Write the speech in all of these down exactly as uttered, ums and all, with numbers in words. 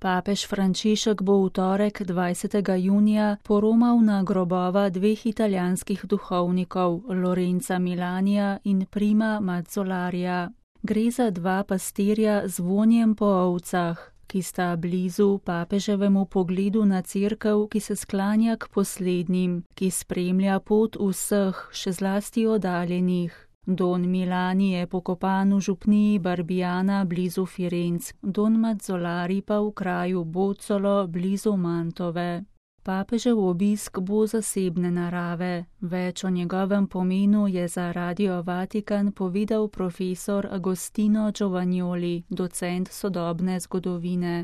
Papež Frančišek bo v torek dvajsetega junija poromal na grobova dveh italijanskih duhovnikov, Lorenza Milanija in Prima Mazzolarija. Gre za dva pastirja z vonjem po ovcah, ki sta blizu papeževemu pogledu na cerkev, ki se sklanja k poslednjim, ki spremlja pot vseh, še zlasti oddaljenih. Don Milani je pokopan v župniji Barbiana blizu Firenc, Don Mazzolari pa v kraju Bozzolo blizu Mantove. Papežev obisk bo zasebne narave. Več o njegovem pomenu je za Radio Vatikan povedal profesor Agostino Giovagnoli, docent sodobne zgodovine.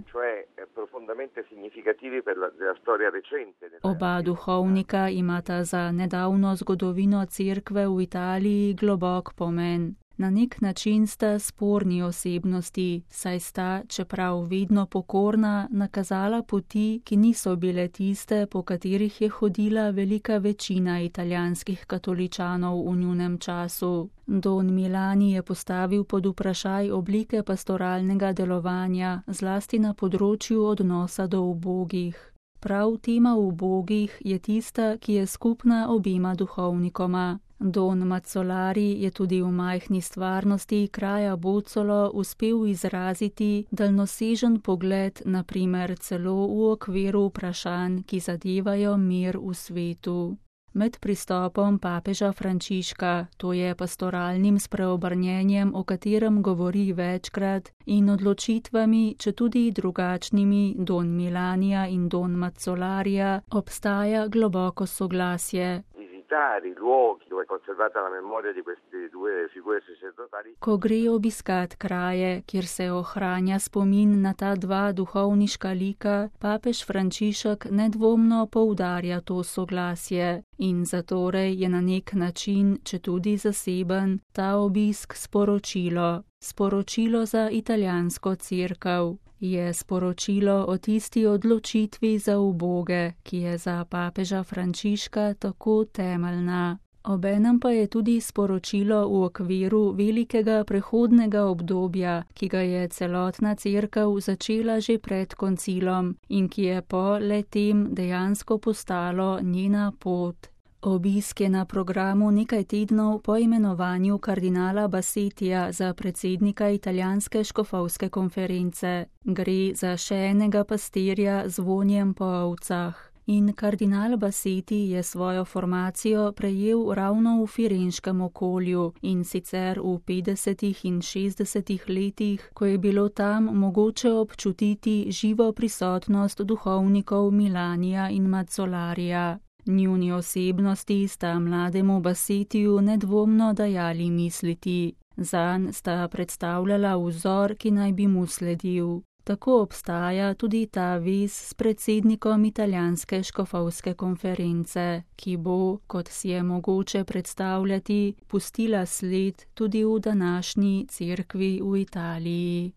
Oba duhovnika imata za nedavno zgodovino cerkve v Italiji globok pomen. Na nek način sta sporni osebnosti, saj sta, čeprav vedno pokorna, nakazala poti, ki niso bile tiste, po katerih je hodila velika večina italijanskih katoličanov v njunem času. Don Milani je postavil pod vprašaj oblike pastoralnega delovanja, zlasti na področju odnosa do ubogih. Prav tema ubogih je tista, ki je skupna obima duhovnikoma. Don Mazzolari je tudi v majhni stvarnosti kraja Bozzolo uspel izraziti daljnosežen pogled, na primer celo v okviru vprašanj, ki zadevajo mir v svetu. Med pristopom papeža Frančiška, to je pastoralnim spreobrnjenjem, o katerem govori večkrat, in odločitvami, četudi drugačnimi, Don Milanija in Don Mazzolarija, obstaja globoko soglasje. Ko gre obiskat kraje, kjer se ohranja spomin na ta dva duhovniška lika, papež Frančišek nedvomno poudarja to soglasje in zatorej je na nek način, četudi zaseben, ta obisk sporočilo. Sporočilo za italijansko cerkev. Je sporočilo o tisti odločitvi za uboge, ki je za papeža Frančiška tako temeljna. Obenem pa je tudi sporočilo v okviru velikega prehodnega obdobja, ki ga je celotna cerkev začela že pred koncilom in ki je po le-tem dejansko postalo njena pot. Obisk je na programu nekaj tednov po imenovanju kardinala Bassetija za predsednika italijanske škofovske konference. Gre za še enega pastirja z vonjem po ovcah. In kardinal Bassetti je svojo formacijo prejel ravno v firenškem okolju in sicer v petdesetih in šestdesetih letih, ko je bilo tam mogoče občutiti živo prisotnost duhovnikov Milanija in Mazzolarija. Njuni osebnosti sta mlademu Bassettiju nedvomno dajali misliti. Zanj sta predstavljala vzor, ki naj bi mu sledil. Tako obstaja tudi ta vez s predsednikom italijanske škofovske konference, ki bo, kot si je mogoče predstavljati, pustila sled tudi v današnji cerkvi v Italiji.